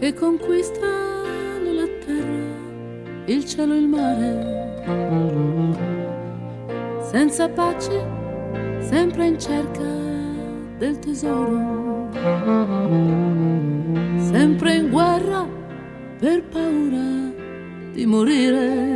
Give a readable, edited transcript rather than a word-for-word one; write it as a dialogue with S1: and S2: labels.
S1: che conquistano la terra, il cielo e il mare, senza pace, sempre in cerca del tesoro, sempre in guerra per paura di morire.